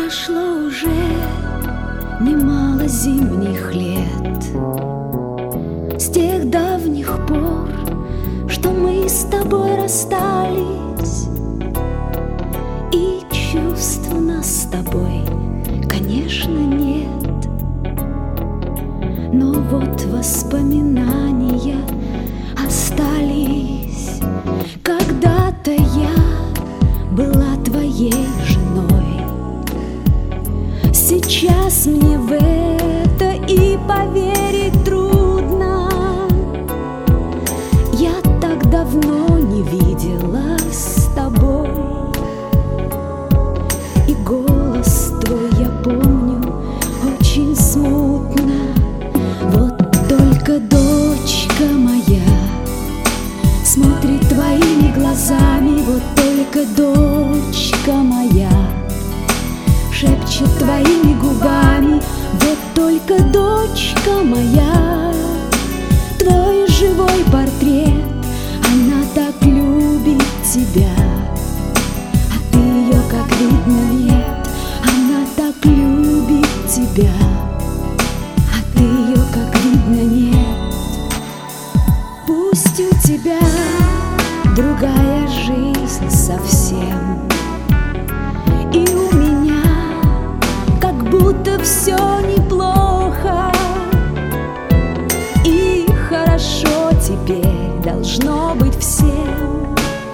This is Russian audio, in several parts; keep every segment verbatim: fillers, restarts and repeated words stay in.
Прошло уже немало зимних лет с тех давних пор, что мы с тобой расстались. И чувств у нас с тобой, конечно, нет. Но вот воспоминания остались. Когда-то я была твоей женой. Сейчас мне в это и поверить трудно. Я так давно не виделась с тобой, и голос твой я помню очень смутно. Вот только дочка моя смотрит твоими глазами. Вот только дочка моя шепчет твоими губами. Вот только дочка моя твой живой портрет. Она так любит тебя, а ты ее, как видно, нет. Она так любит тебя, а ты ее, как видно, нет. Пусть у тебя другая жизнь совсем, и у меня как будто все неплохо. И хорошо теперь должно быть всем.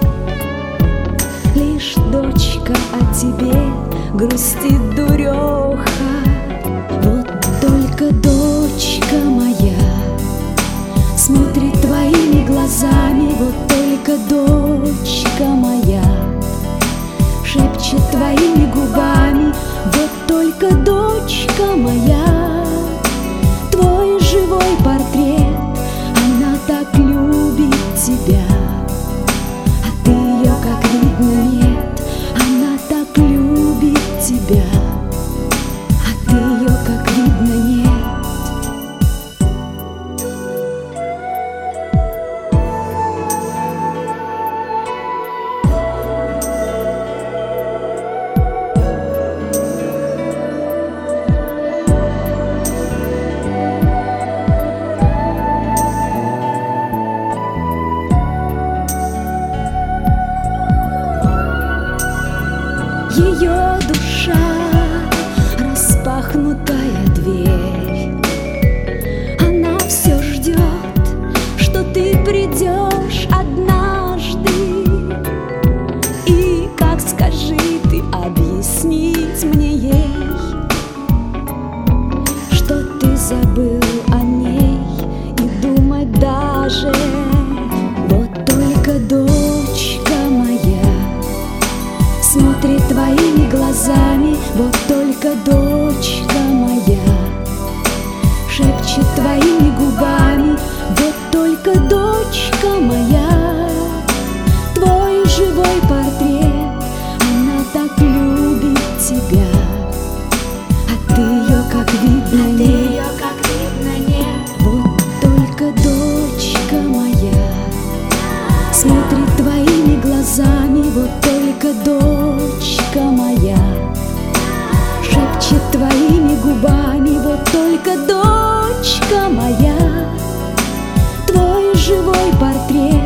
Лишь дочка о тебе грустит дуреха. Вот только дочка моя смотрит твоими глазами. Вот только дочка моя шепчет твоими губами. Вот только дочка моя твой живой портрет. Она так любит тебя, а ты ее, как видно, нет. Она так любит тебя, а ты ее, как видно, нет. Ее душа — распахнутая дверь. Она все ждет, что ты придешь однажды. И как, скажи ты, объяснить мне ей, что ты забыл о ней и думать даже. Вот только дочка моя смотрит твоими глазами. Вот только дочка моя шепчет твоими губами. Вот только дочка моя твой живой портрет. Она так любит тебя, а ты ее, как видно, нет. Вот только дочка моя смотрит твоими глазами. Вот только дочка моя шепчет твоими губами. Вот только дочка моя твой живой портрет.